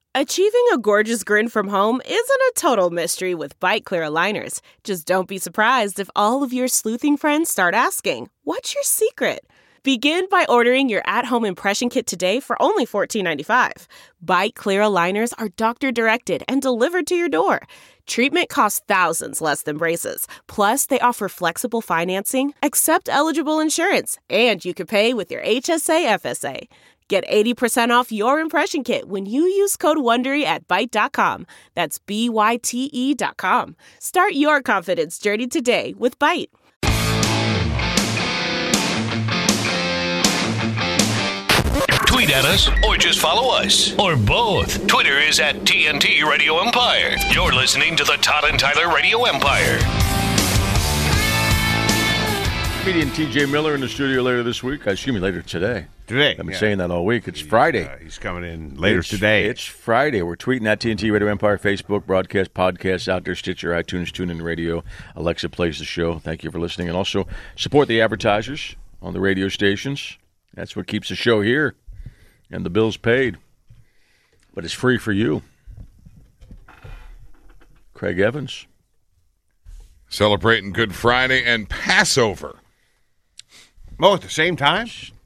Achieving a gorgeous grin from home isn't a total mystery with Byte Clear aligners. Just don't be surprised if all of your sleuthing friends start asking, "What's your secret?" Begin by ordering your at-home impression kit today for only $14.95. Byte Clear aligners are doctor-directed and delivered to your door. Treatment costs thousands less than braces. Plus, they offer flexible financing, accept eligible insurance, and you can pay with your HSA FSA. Get 80% off your impression kit when you use code WONDERY at Byte.com. That's BYTE.com. Start your confidence journey today with Byte. Tweet at us or just follow us. Or both. Twitter is at TNT Radio Empire. You're listening to the Todd and Tyler Radio Empire. Comedian TJ Miller in the studio later this week. I assume later today. Today. I've been saying that all week. It's Friday. He's coming in later today. It's Friday. We're tweeting at TNT Radio Empire, Facebook, broadcast, podcasts out there, Stitcher, iTunes, TuneIn Radio. Alexa plays the show. Thank you for listening. And also support the advertisers on the radio stations. That's what keeps the show here. And the bill's paid. But it's free for you. Craig Evans. Celebrating Good Friday and Passover. Oh, at the same time?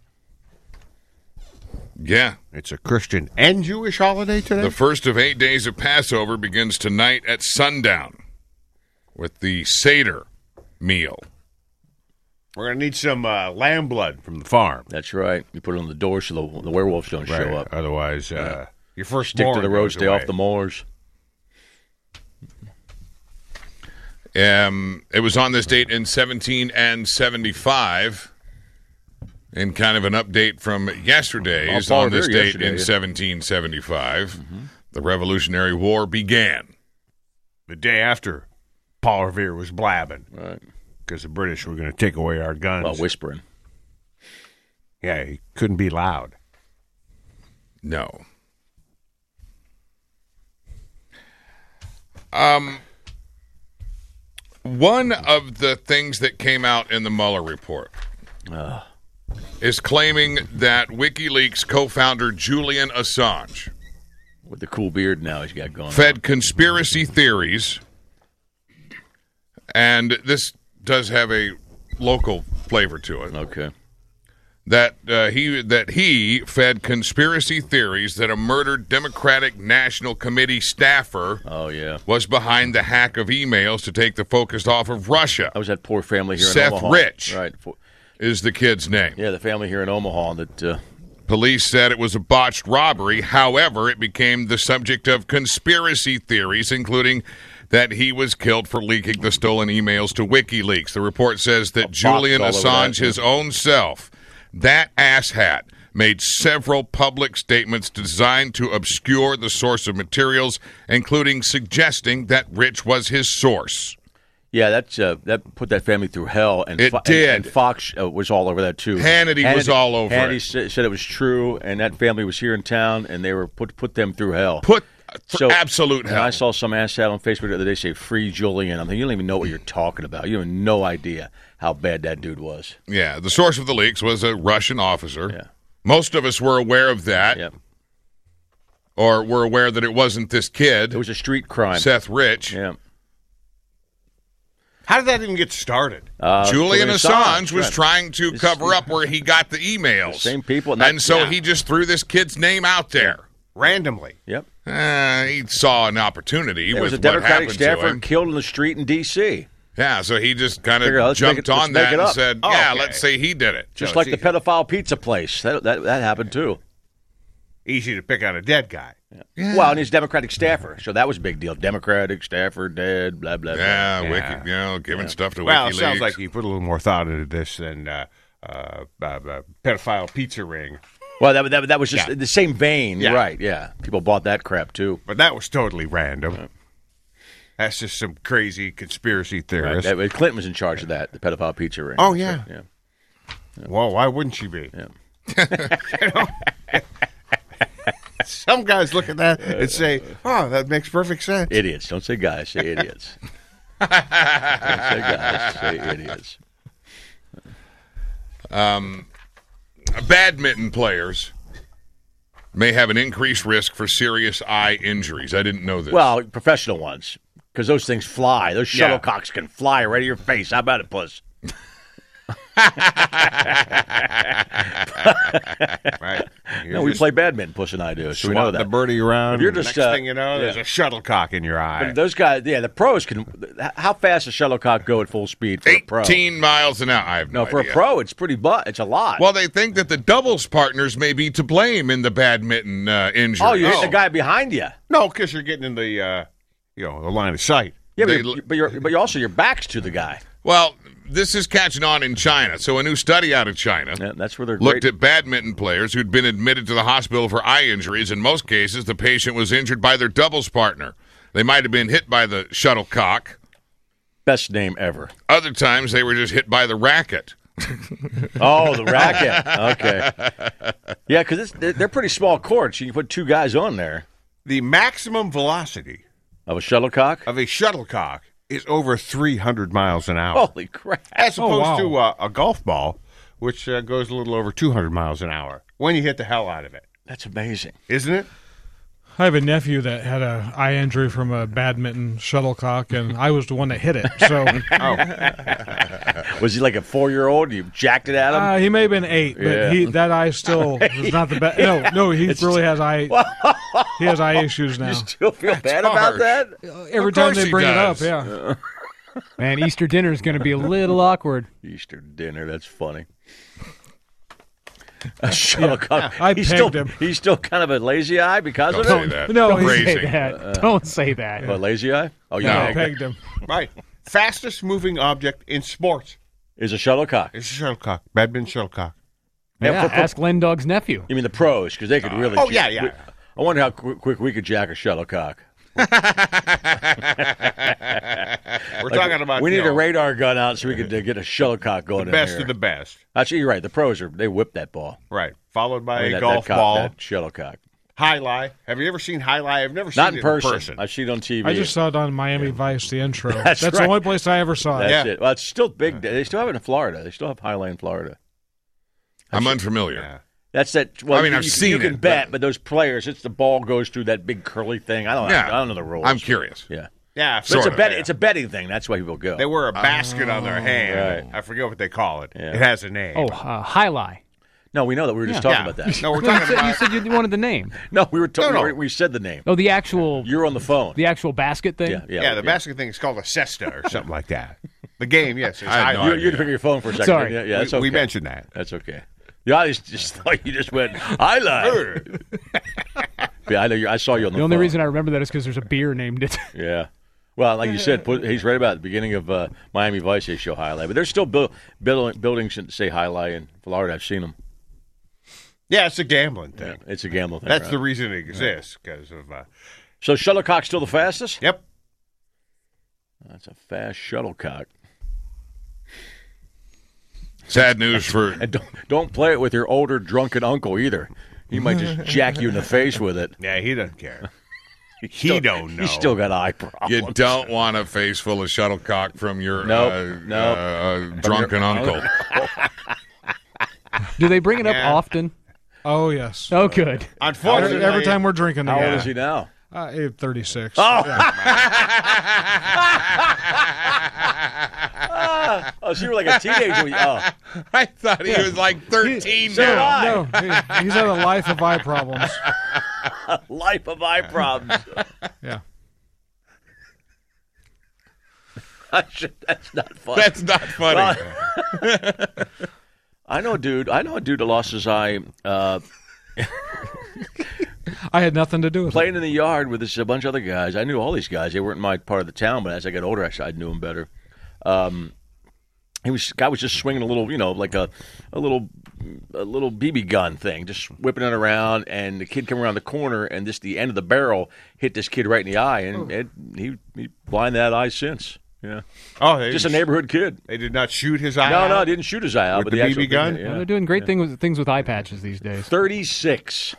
Yeah. It's a Christian and Jewish holiday today? The first of 8 days of Passover begins tonight at sundown with the Seder meal. We're going to need some lamb blood from the farm. That's right. You put it on the door so the werewolves don't show up. Otherwise, your first stick to the road, stay off the moors. It was on this date in 1775. And kind of an update from yesterday is on this date in 1775. The Revolutionary War began. The day after Paul Revere was blabbing. Right. Because the British were going to take away our guns. Well, whispering. Yeah, he couldn't be loud. No. One of the things that came out in the Mueller report is claiming that WikiLeaks co-founder Julian Assange, with the cool beard now he's got going, fed conspiracy theories, and this does have a local flavor to it. Okay. That he fed conspiracy theories that a murdered Democratic National Committee staffer was behind the hack of emails to take the focus off of Russia. That was that poor family here in Seth Omaha. Rich Right. is the kid's name. Yeah, the family here in Omaha that... Police said it was a botched robbery. However, it became the subject of conspiracy theories, including that he was killed for leaking the stolen emails to WikiLeaks. The report says that Julian Assange, his own self, that asshat, made several public statements designed to obscure the source of materials, including suggesting that Rich was his source. Yeah, that put that family through hell. And it did. And Fox was all over that, too. Hannity was all over it. Hannity said it was true, and that family was here in town, and they were put them through hell. Absolute hell. And I saw some asshat on Facebook the other day say, "Free Julian." I'm thinking, you don't even know what you're talking about. You have no idea how bad that dude was. Yeah, the source of the leaks was a Russian officer. Yeah. Most of us were aware of that. Yep. Or were aware that it wasn't this kid. It was a street crime. Seth Rich. Yeah. How did that even get started? Julian Assange was trying to cover up where he got the emails. The same people. And so he just threw this kid's name out there. Randomly. Yep. He saw an opportunity with was a what Democratic happened to staffer him. killed in the street in D.C. Yeah, so he just kind of jumped on that and said, let's say he did it. Just like the pedophile pizza place. That happened, too. Easy to pick out a dead guy. Yeah. Well, and he's Democratic staffer, so that was a big deal. Democratic staffer, dead, blah, blah, blah. Yeah, giving stuff to WikiLeaks. Well, it sounds like he put a little more thought into this than pedophile pizza ring. Well, that was just the same vein. Yeah. Right, yeah. People bought that crap, too. But that was totally random. Yeah. That's just some crazy conspiracy theorist. Right. Clinton was in charge of that, the pedophile pizza ring. Oh, yeah. Yeah. Well, why wouldn't she be? Yeah. Some guys look at that and say, "Oh, that makes perfect sense." Idiots. Don't say guys. Say idiots. Don't say guys. Say idiots. Badminton players may have an increased risk for serious eye injuries. I didn't know this. Well, professional ones, because those things fly. Those shuttlecocks can fly right at your face. How about it, Puss? Right. No, we play badminton, Puss and I do, so we know that. The birdie around. If you're just, next thing you know, there's a shuttlecock in your eye. But those guys, the pros can. How fast does shuttlecock go at full speed for a pro? 18 miles an hour. I have no for idea. a pro, it's it's a lot. Well, they think that the doubles partners may be to blame in the badminton injury. Oh, you're hitting the guy behind you. No, because you're getting in the the line of sight. Yeah, but you're also your back's to the guy. Well, this is catching on in China. So a new study out of China that's where they're looked at badminton players who'd been admitted to the hospital for eye injuries. In most cases, the patient was injured by their doubles partner. They might have been hit by the shuttlecock. Best name ever. Other times, they were just hit by the racket. Oh, the racket. Okay. Yeah, because they're pretty small courts. You can put two guys on there. The maximum velocity Of a shuttlecock? of a shuttlecock is over 300 miles an hour. Holy crap. As opposed Oh, wow. to a golf ball, which goes a little over 200 miles an hour when you hit the hell out of it. That's amazing. Isn't it? I have a nephew that had an eye injury from a badminton shuttlecock, and I was the one that hit it. So Was he like a 4-year-old? You jacked it at him? he may have been 8, but Yeah. that eye still is not the best. No, he really has eye. He has eye issues now. You still feel bad about harsh. that? Every Of time course they he bring it up, does. yeah. Man, Easter dinner is going to be a little awkward. Easter dinner, that's funny. A shuttlecock. I he's pegged still, him. He's still kind of a lazy eye because Don't of say it? that. No, Don't Crazy. say that. Don't say that. A lazy eye? Oh, No. yeah. I pegged him. Right. Fastest moving object in sports Is a shuttlecock. is a shuttlecock. Badminton shuttlecock. Yeah, for- ask Len Dog's nephew. You mean the pros? Because they could really. Oh, yeah. I wonder how quick we could jack a shuttlecock. We're talking about We need you know, a radar gun out so we could get a shuttlecock going the in best here. of the best. Actually, you're right. The pros they whip that ball. Right. Followed by I mean, a that golf cock- ball. that shuttlecock. High lie. Have you ever seen high lie? I've never seen Not it in person. I've seen it on TV. I just saw it on Miami Vice, the intro. That's That's right. the only place I ever saw it. That's Yeah. it. Well, it's still big. They still have it in Florida. They still have Highline in Florida. I'm unfamiliar. Yeah. That's that. Well, I mean, you, I've you, seen you can it, bet, but those players, it's the ball goes through that big curly thing. I don't know the rules. I'm curious. Yeah, Yeah. but it's a sort of, yeah. It's a betting thing. That's why people go. They wear a basket on their hand. Right. I forget what they call it. Yeah. It has a name. Oh, high lie. No, we know that. We were just talking about that. No, we're You talking said, you about. said you wanted the name. No, we were talking. No. We said the name. Oh, the actual You're on the phone. basket thing. Yeah, Yeah, the basket thing is called a cesta or something like that. The game, yes. It's I had high no lie. You had to pick up your phone for a second. Sorry. didn't you? Yeah, that's we okay. mentioned that. That's okay. Yeah, I just thought you just went. I lied. Yeah, I know. I saw you on the. The only phone. reason I remember that is because there's a beer named it. Yeah. Well, like you said, he's right about it. The beginning of Miami Vice, they show highlight. But there's still buildings that say highlight in Florida. I've seen them. Yeah, it's a gambling thing. Yeah, it's a gambling thing. That's right? the reason it exists, because of. So shuttlecock's still the fastest? Yep. That's a fast shuttlecock. Sad news for And don't play it with your older drunken uncle either. He might just jack you in the face with it. Yeah, he doesn't care. He don't know. He's still got eye problems. you don't want a face full of shuttlecock from your drunken uncle. Do they bring it up Yeah. often? Oh, yes. Oh, good. Unfortunately, Every time we're drinking How together. old is he now? 36. Oh. Yeah. Oh, so you were like a teenager. I thought he was like 13 So did now. I. No, he's had a life of eye problems. Life of eye problems. Yeah. That's not funny. That's not funny. I know a dude that lost his eye I had nothing to do with it. playing in the yard with a bunch of other guys. I knew all these guys. They weren't my part of the town, but as I got older, I knew them better. Guy was just swinging a little, like a little BB gun thing, just whipping it around, and the kid came around the corner, and the end of the barrel hit this kid right in the eye, and he blind that eye since. Yeah, Oh, just a neighborhood kid. They did not shoot his eye. No, out? didn't shoot his eye out, With but the the actual BB gun? thing, Well, yeah. they're doing great things with eye patches these days. 36.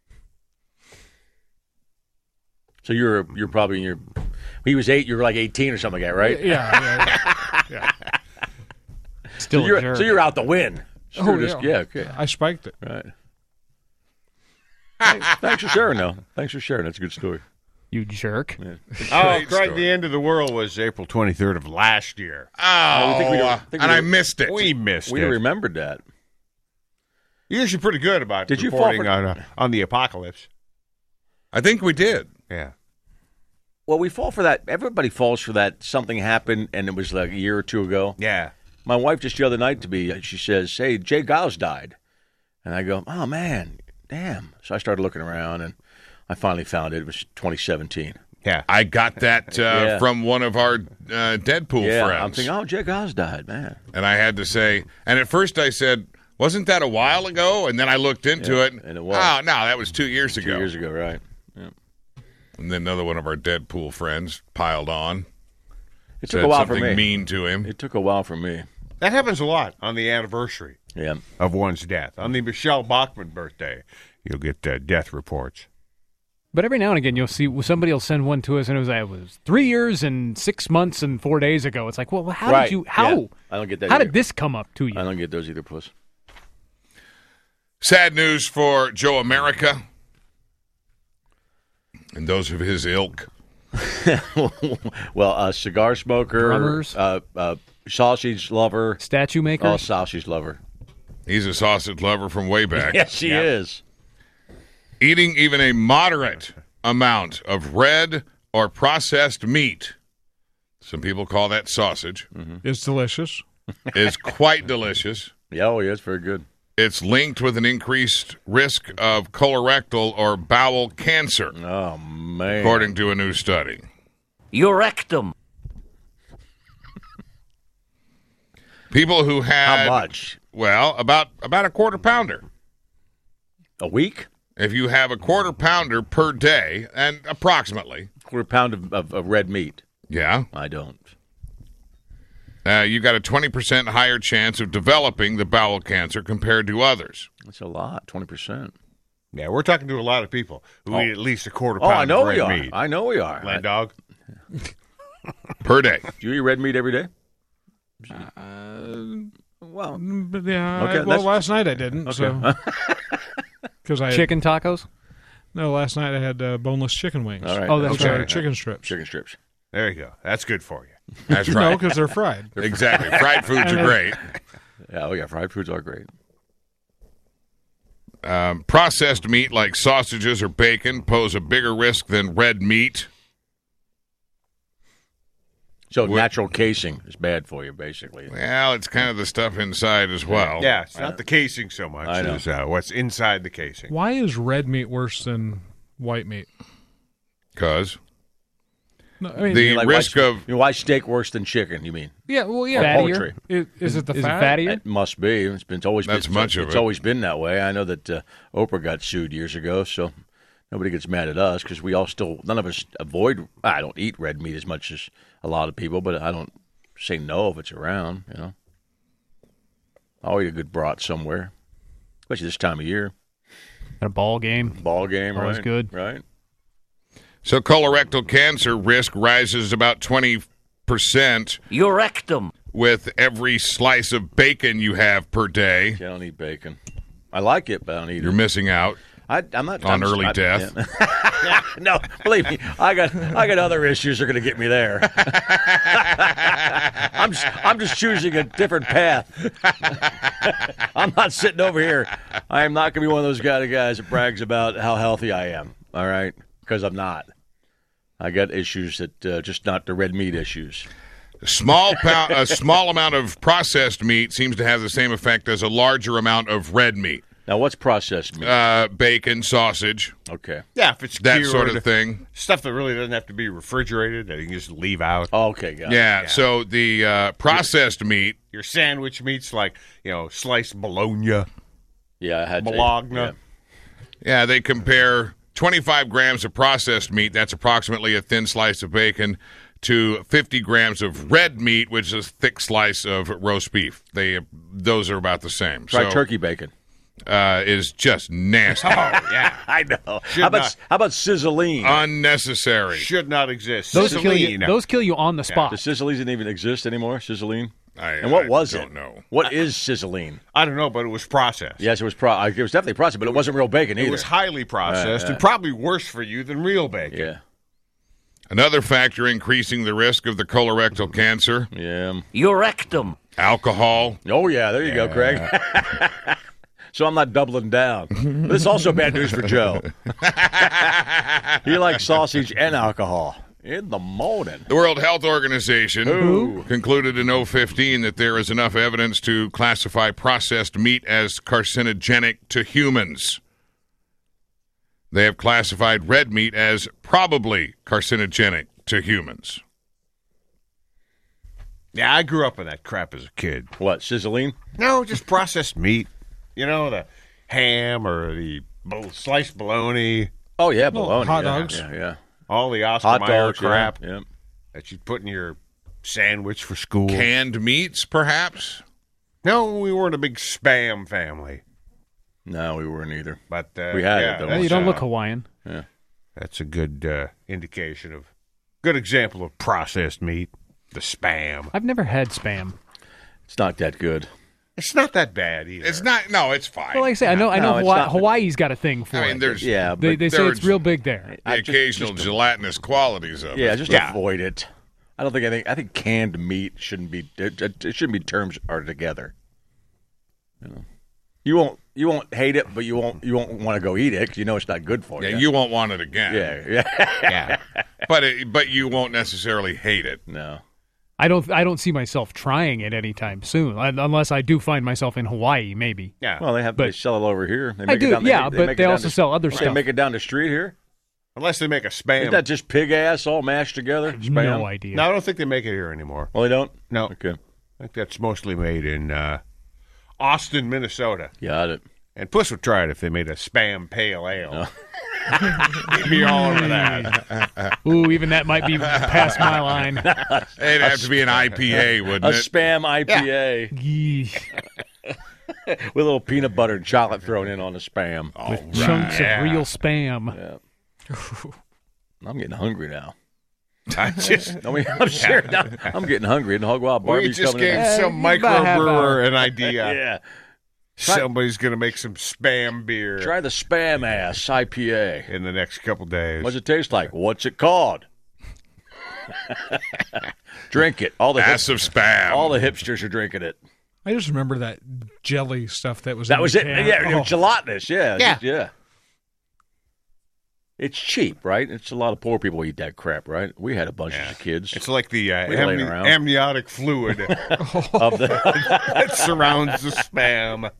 So you're probably in your. He was 8. You were like 18 or something like that, right? Yeah. Still a jerk. So you're out the win. Oh, Yeah, okay. I spiked it. Right. Thanks for sharing, though. Thanks for sharing. That's a good story. You jerk. Oh, Great Craig, story. the end of the world was April 23rd of last year. I missed it. We missed We it. remembered that. You're usually pretty good about Did you reporting fall on the apocalypse. I think we did. Yeah. Well, we fall for that. Everybody falls for that. Something happened, and it was like a year or two ago. Yeah. My wife just the other night she says, "Hey, Jay Giles died," and I go, "Oh man, damn!" So I started looking around, and I finally found it. It was 2017. Yeah. I got that Yeah. from one of our Deadpool Yeah, friends. I'm thinking, "Oh, Jay Giles died, man." And I had to say, and at first I said, wasn't that a while ago? And then I looked into Yeah, it. and it was. Oh, no, that was 2 years ago. 2 years ago, right? Yeah. And then another one of our Deadpool friends piled on. It took Said a while for something me. mean to him. It took a while for me. That happens a lot on the anniversary Yeah. of one's death. On the Michelle Bachmann birthday, you'll get death reports. But every now and again, you'll see somebody will send one to us, and it was 3 years and 6 months and 4 days ago. It's like, well, how Right. did you? How? Yeah. I don't get that How either. did this come up to you? I don't get those either, Puss. Sad news for Joe America and those of his ilk. Well, cigar smoker, Drummers. sausage lover, Statue maker. oh, sausage lover. He's a sausage lover from way back. Yes, he is. Eating even a moderate amount of red or processed meat, some people call that sausage, It's delicious. is quite delicious. Yeah, oh, yeah, it's very good. It's linked with an increased risk of colorectal or bowel cancer, Oh man. according to a new study. Your rectum. People who had How much? Well, about a quarter pounder. A week? If you have a quarter pounder per day, and approximately, Quarter pound of red meat. yeah, I don't. you got a 20% higher chance of developing the bowel cancer compared to others. That's a lot. 20%. Yeah, we're talking to a lot of people who eat at least a quarter Oh, pound I know of we red are. meat. I know we are. Land dog. Per day. Do you eat red meat every day? Well, yeah. Okay, well, that's- last night I didn't. So because I Chicken tacos. No, last night I had boneless chicken wings. All right. Oh, that's Which are right. chicken strips. Chicken strips. There you go. That's good for you. That's No, right. because they're fried. Exactly. Fried foods are great. Yeah, oh yeah, fried foods are great. Processed meat like sausages or bacon pose a bigger risk than red meat. So natural casing is bad for you, basically. Well, it's kind of the stuff inside as well. Yeah, it's not the casing so much I know. as what's inside the casing. Why is red meat worse than white meat? Because No, I mean, the Like risk why, of why steak worse than chicken? You mean? yeah, well, yeah. Fattier? Poultry. Is it the Is fat? it fattier? It must be. It's always That's been, much of it's it. always been that way. I know that Oprah got sued years ago, so nobody gets mad at us because we all still none of us avoid. I don't eat red meat as much as a lot of people, but I don't say no if it's around. You know, I'll eat a good brat somewhere, especially this time of year. At a ball game. Ball game, Always right? good. Right. so colorectal cancer risk rises about 20% Your rectum. with every slice of bacon you have per day. I don't eat bacon. I like it, but I don't eat You're it. missing out. I'm not on I'm early I- death. yeah. No, believe me, I got other issues that are going to get me there. I'm just choosing a different path. I'm not sitting over here. I am not going to be one of those guys that brags about how healthy I am. All right, because I'm not. I got issues that just not the red meat issues. A small amount of processed meat seems to have the same effect as a larger amount of red meat. Now, what's processed meat? Bacon, sausage, Okay. Yeah, if it's that cured, sort of thing. stuff that really doesn't have to be refrigerated that you can just leave out. Okay, got it. Yeah, so the processed meat, Your sandwich meats like, sliced bologna. Yeah, I had Bologna. yeah, they compare 25 grams of processed meat, that's approximately a thin slice of bacon, to 50 grams of red meat, which is a thick slice of roast beef. Those are about the same. Fried so, turkey bacon. is just nasty. Yeah. I know. Should How about not. sizzling? Unnecessary. Should not exist. Those kill you. Sizzling. Those kill you on the spot. Does sizzling even exist anymore? Sizzling? And what was it? I don't know. What is sizzling? I don't know, but it was processed. Yes, it was it was definitely processed, but it wasn't real bacon either. It was highly processed and probably worse for you than real bacon. Yeah. Another factor increasing the risk of the colorectal cancer, Yeah. Your rectum. alcohol. Oh, yeah. There you go, Craig. So I'm not doubling down. This is also bad news for Joe. He likes sausage and alcohol in the morning. The World Health Organization concluded in 2015 that there is enough evidence to classify processed meat as carcinogenic to humans. They have classified red meat as probably carcinogenic to humans. Yeah, I grew up on that crap as a kid. What, sizzling? No, just processed meat. You know, the ham or the sliced bologna, Oh, yeah, bologna. hot yeah, dogs. Yeah. all the Oscar Hot Mayer dogs, crap Yeah. that you put in your sandwich for school. Canned meats, perhaps? No, we weren't a big Spam family. No, we weren't either. But We had it, though. Well, you don't look Hawaiian. That's a good indication of, good example of processed meat, the Spam. I've never had Spam. It's not that good. It's not that bad either. It's not. No, it's fine. Well, like I say, I know No, it's not- Hawaii's got a thing for I mean, it. there's Yeah, They but say there's it's real big there. the occasional gelatinous qualities of yeah, it. just avoid it. I don't think I think canned meat shouldn't be. It shouldn't be terms are together. You won't hate it, but you won't want to go eat it because you know it's not good for Yeah, you. you won't want it again. Yeah. But you won't necessarily hate it. No. I don't see myself trying it anytime soon, unless I do find myself in Hawaii, maybe. Yeah. Well, they sell it over here. They I make it do, down, yeah, they but make they it down also sell other They stuff. make it down the street here. Unless they make a Spam. Isn't that just pig ass all mashed together? Spam? No idea. No, I don't think they make it here anymore. Well, they don't? No. Okay. I think that's mostly made in Austin, Minnesota. Got it. And Puss would try it if they made a Spam Pale Ale. He'd be all over that. Ooh, even that might be past my line. It'd have to be an IPA, wouldn't A it? Spam IPA Yeesh. with a little peanut butter and chocolate thrown in on the Spam. With chunks of real Spam. I'm getting hungry now. I'm serious. Now, I'm getting hungry. And Hog Wild We Barbie's just coming gave in. some about half hour. microbrewer an idea. Yeah. Somebody's going to make some Spam beer Try the Spam ass IPA. in the next couple days. What's it taste like? What's it called? Drink it. All the Ass of spam. all the hipsters are drinking it. I just remember that jelly stuff that was That in was the it. can. Yeah, it Oh. was gelatinous. Yeah. Yeah. Yeah. It's cheap, right? It's a lot of poor people eat that crap, right? We had a bunch as kids. It's like the We laying around. amniotic fluid of the that surrounds the Spam.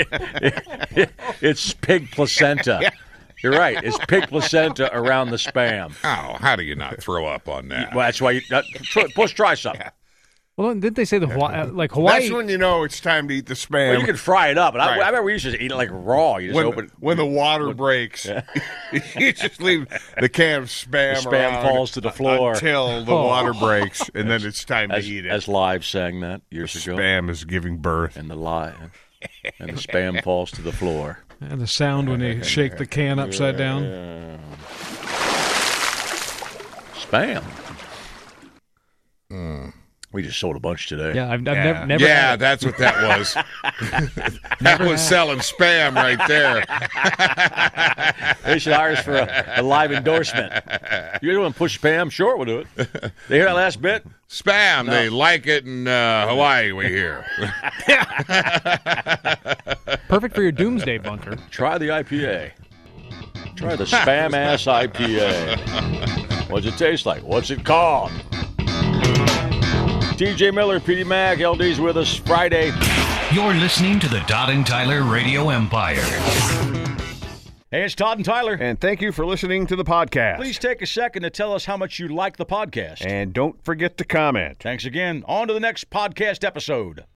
it's pig placenta. You're right. It's pig placenta around the Spam. Oh, how do you not throw up on that? Well, that's why you try some. Well, didn't they say the Hawaii? That's when you know it's time to eat the Spam. Well, you can fry it up, and Right. I remember we used to eat it like raw. You just open when the water breaks, you just leave the can of Spam. The Spam around falls to the floor. until the water breaks, and then it's time to as, eat it. as Live sang that years ago. Spam is giving birth. And the Spam falls to the floor. And the sound when they shake the can upside down. Spam. We just sold a bunch today. Yeah, I've never. Yeah, had it. that's what that was. That was selling spam right there. They should hire us for a live endorsement. You don't want to push Spam? Sure, we'll do it. They hear that last bit? Spam, they like it in Hawaii, we hear. Perfect for your doomsday bunker. Try the IPA. Try the Spam ass IPA. What's it taste like? What's it called? TJ Miller, PD Mac, LD's with us Friday. You're listening to the Todd and Tyler Radio Empire. Hey, it's Todd and Tyler. And thank you for listening to the podcast. Please take a second to tell us how much you like the podcast. And don't forget to comment. Thanks again. On to the next podcast episode.